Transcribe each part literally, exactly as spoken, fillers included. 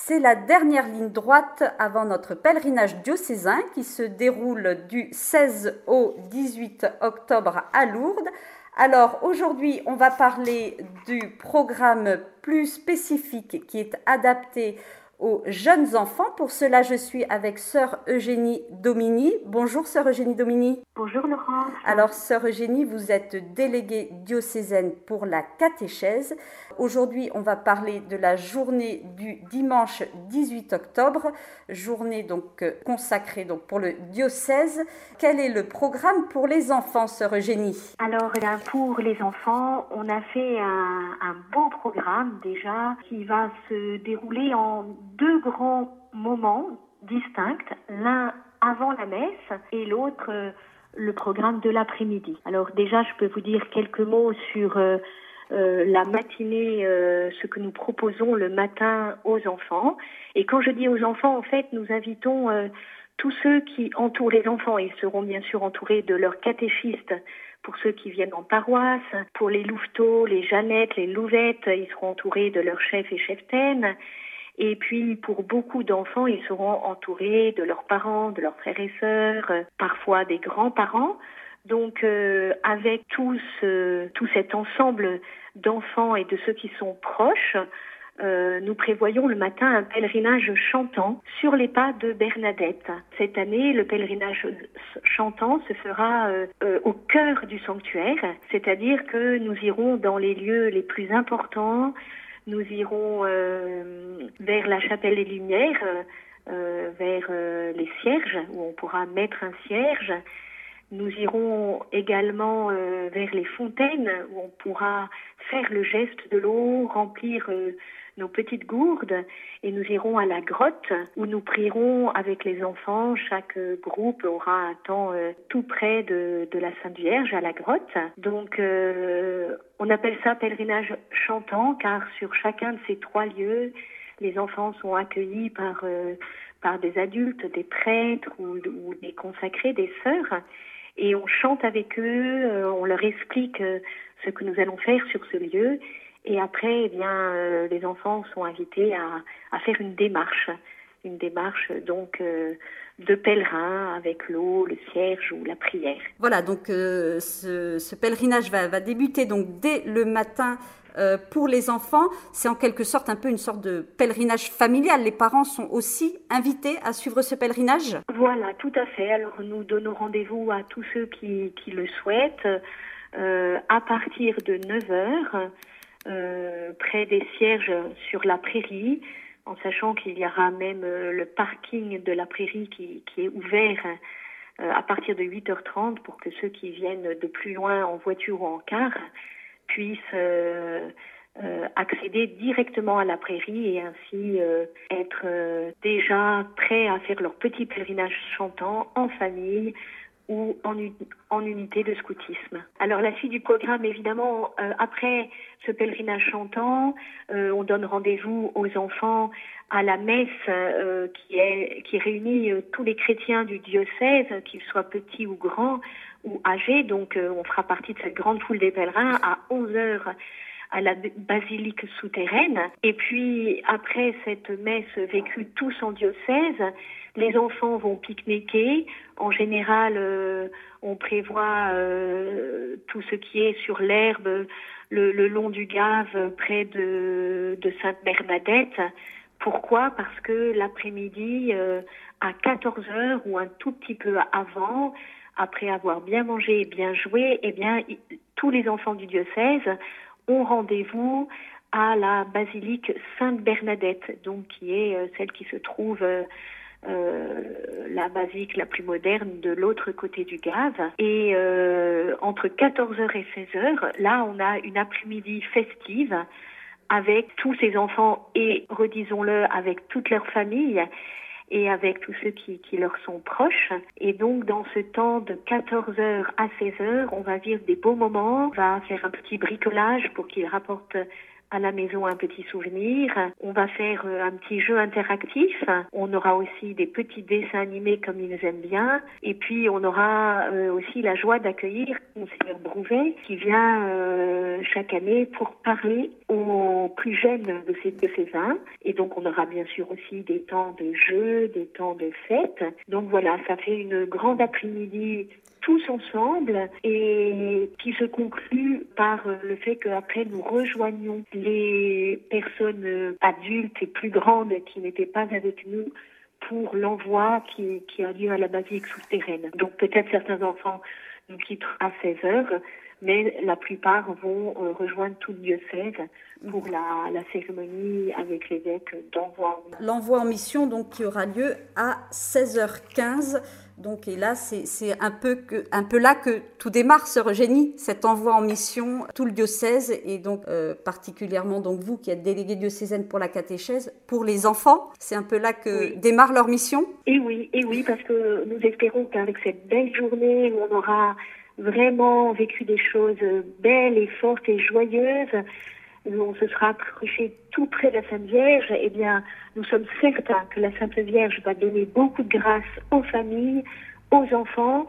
C'est la dernière ligne droite avant notre pèlerinage diocésain qui se déroule du seize au dix-huit octobre à Lourdes. Alors aujourd'hui, on va parler du programme plus spécifique qui est adapté aux jeunes enfants. Pour cela, je suis avec sœur Eugénie Domini. Bonjour sœur Eugénie Domini. Bonjour Laurence. Alors sœur Eugénie, vous êtes déléguée diocésaine pour la catéchèse. Aujourd'hui, on va parler de la journée du dimanche dix-huit octobre, journée donc consacrée donc pour le diocèse. Quel est le programme pour les enfants, sœur Eugénie? Alors là, pour les enfants, on a fait un, un beau programme déjà qui va se dérouler en deux grands moments distincts, l'un avant la messe et l'autre euh, le programme de l'après-midi. Alors déjà, je peux vous dire quelques mots sur euh, euh, la matinée, euh, ce que nous proposons le matin aux enfants. Et quand je dis aux enfants, en fait, nous invitons euh, tous ceux qui entourent les enfants. Ils seront bien sûr entourés de leurs catéchistes. Pour ceux qui viennent en paroisse, pour les louveteaux, les Jeannettes, les Louvettes, ils seront entourés de leurs chefs et cheftaines. Et puis, pour beaucoup d'enfants, ils seront entourés de leurs parents, de leurs frères et sœurs, euh, parfois des grands-parents. Donc, euh, avec tout, ce, tout cet ensemble d'enfants et de ceux qui sont proches, euh, nous prévoyons le matin un pèlerinage chantant sur les pas de Bernadette. Cette année, le pèlerinage chantant se fera euh, euh, au cœur du sanctuaire, c'est-à-dire que nous irons dans les lieux les plus importants. Nous irons euh, vers la chapelle des Lumières, euh, vers euh, les cierges, où on pourra mettre un cierge. Nous irons également euh, vers les fontaines, où on pourra faire le geste de l'eau, remplir euh, nos petites gourdes. Et nous irons à la grotte, où nous prierons avec les enfants. Chaque euh, groupe aura un temps euh, tout près de, de la Sainte Vierge, à la grotte. Donc, euh, on appelle ça pèlerinage chantant, car sur chacun de ces trois lieux, les enfants sont accueillis par, euh, par des adultes, des prêtres ou, ou des consacrés, des sœurs. Et on chante avec eux, euh, on leur explique euh, ce que nous allons faire sur ce lieu. Et après, eh bien, euh, les enfants sont invités à, à faire une démarche, une démarche donc euh, de pèlerin avec l'eau, le cierge ou la prière. Voilà, donc euh, ce, ce pèlerinage va, va débuter donc dès le matin euh, pour les enfants. C'est en quelque sorte un peu une sorte de pèlerinage familial. Les parents sont aussi invités à suivre ce pèlerinage? Voilà, tout à fait. Alors nous donnons rendez-vous à tous ceux qui, qui le souhaitent euh, à partir de neuf heures. Euh, près des cierges sur la prairie, en sachant qu'il y aura même euh, le parking de la prairie qui, qui est ouvert euh, à partir de huit heures trente pour que ceux qui viennent de plus loin en voiture ou en car puissent euh, euh, accéder directement à la prairie et ainsi euh, être euh, déjà prêts à faire leur petit pèlerinage chantant en famille ou en, en unité de scoutisme. Alors la suite du programme, évidemment, euh, après ce pèlerinage chantant, euh, on donne rendez-vous aux enfants à la messe euh, qui est qui réunit euh, tous les chrétiens du diocèse, qu'ils soient petits ou grands ou âgés. Donc euh, on fera partie de cette grande foule des pèlerins à onze heures à la basilique souterraine. Et puis, après cette messe vécue tous en diocèse, les enfants vont pique-niquer. En général, euh, on prévoit euh, tout ce qui est sur l'herbe, le, le long du Gave, près de, de Sainte-Bernadette. Pourquoi? Parce que l'après-midi, euh, à quatorze heures ou un tout petit peu avant, après avoir bien mangé et bien joué, eh bien, y, tous les enfants du diocèse ont rendez-vous à la basilique Sainte-Bernadette, donc qui est euh, celle qui se trouve euh, euh, la basilique la plus moderne de l'autre côté du Gave. Et euh, entre quatorze heures et seize heures, là on a une après-midi festive avec tous ces enfants et, redisons-le, avec toute leur famille et avec tous ceux qui, qui leur sont proches. Et donc, dans ce temps de quatorze heures à seize heures, on va vivre des beaux moments, on va faire un petit bricolage pour qu'ils rapportent à la maison un petit souvenir. On va faire euh, un petit jeu interactif. On aura aussi des petits dessins animés comme ils aiment bien. Et puis on aura euh, aussi la joie d'accueillir Monseigneur Brouvet qui vient euh, chaque année pour parler aux plus jeunes de ces diocésains. Et donc on aura bien sûr aussi des temps de jeu, des temps de fête. Donc voilà, ça fait une grande après-midi tous ensemble et qui se conclut par le fait qu'après nous rejoignons les personnes adultes et plus grandes qui n'étaient pas avec nous pour l'envoi qui, qui a lieu à la basilique souterraine. Donc peut-être certains enfants nous quittent à seize heures, mais la plupart vont euh, rejoindre tout le diocèse pour la, la cérémonie avec l'évêque d'envoi. L'envoi en mission donc qui aura lieu à seize heures quinze. Donc et là c'est c'est un peu que un peu là que tout démarre, sœur Eugénie, cet envoi en mission, tout le diocèse et donc euh, particulièrement donc vous qui êtes déléguée diocésaine pour la catéchèse, pour les enfants, c'est un peu là que oui. démarre leur mission. Et oui, et oui, parce que nous espérons qu'avec cette belle journée où on aura vraiment vécu des choses belles et fortes et joyeuses, on se sera approché tout près de la Sainte Vierge, eh bien, nous sommes certains que la Sainte Vierge va donner beaucoup de grâce aux familles, aux enfants,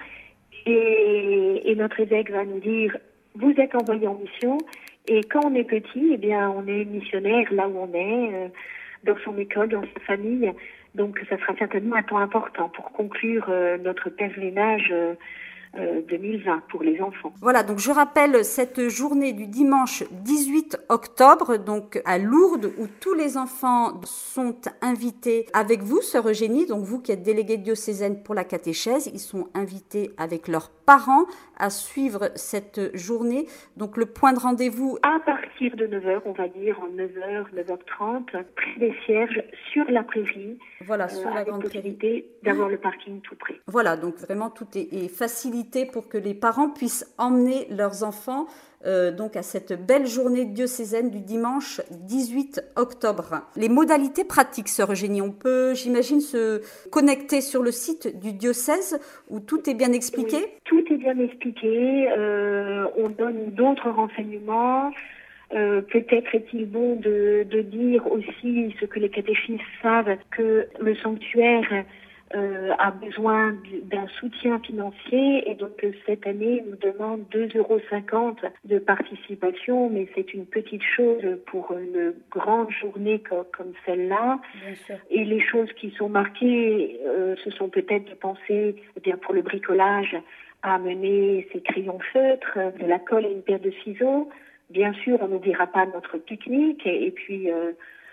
et, et notre évêque va nous dire, vous êtes envoyés en mission, et quand on est petit, eh bien, on est missionnaire là où on est, euh, dans son école, dans sa famille, donc ça sera certainement un temps important pour conclure euh, notre pèlerinage euh, deux mille vingt pour les enfants. Voilà, donc je rappelle cette journée du dimanche dix-huit octobre, donc à Lourdes, où tous les enfants sont invités avec vous, sœur Eugénie, donc vous qui êtes déléguée diocésaine pour la catéchèse, ils sont invités avec leurs parents à suivre cette journée. Donc le point de rendez-vous à partir de neuf heures, on va dire en neuf heures, neuf heures trente, près des cierges, sur la prairie. Voilà, sur euh, la avec grande possibilité prairie. d'avoir le parking tout près. Voilà, donc vraiment tout est, est facilité pour que les parents puissent emmener leurs enfants euh, donc à cette belle journée diocésaine du dimanche dix-huit octobre. Les modalités pratiques, sœur Eugénie, on peut, j'imagine, se connecter sur le site du diocèse où tout est bien expliqué. Oui, tout est bien expliqué. Euh, on donne d'autres renseignements. Euh, peut-être est-il bon de, de dire aussi ce que les catéchistes savent, que le sanctuaire euh, a besoin d'un soutien financier et donc cette année nous demande deux euros cinquante de participation, mais c'est une petite chose pour une grande journée comme, comme celle-là. Et les choses qui sont marquées, euh, ce sont peut-être de penser eh bien, pour le bricolage à amener ses crayons feutres, de la colle et une paire de ciseaux. Bien sûr, on n'oubliera pas notre pique-nique et, et puis euh,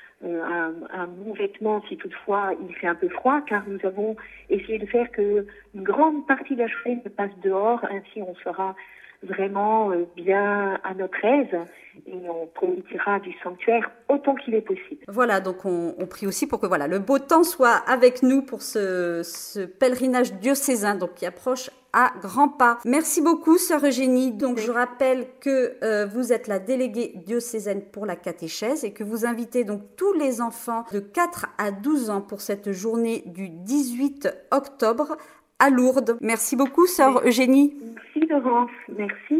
un, un bon vêtement si toutefois il fait un peu froid, car nous avons essayé de faire que une grande partie de la journée se passe dehors, ainsi on sera vraiment euh, bien à notre aise et on profitera du sanctuaire autant qu'il est possible. Voilà, donc on, on prie aussi pour que voilà le beau temps soit avec nous pour ce, ce pèlerinage diocésain donc qui approche à grands pas. Merci beaucoup, sœur Eugénie. Donc, je rappelle que euh, vous êtes la déléguée diocésaine pour la catéchèse et que vous invitez donc tous les enfants de quatre à douze ans pour cette journée du dix-huit octobre à Lourdes. Merci beaucoup, sœur Eugénie. Merci, Laurence. Merci.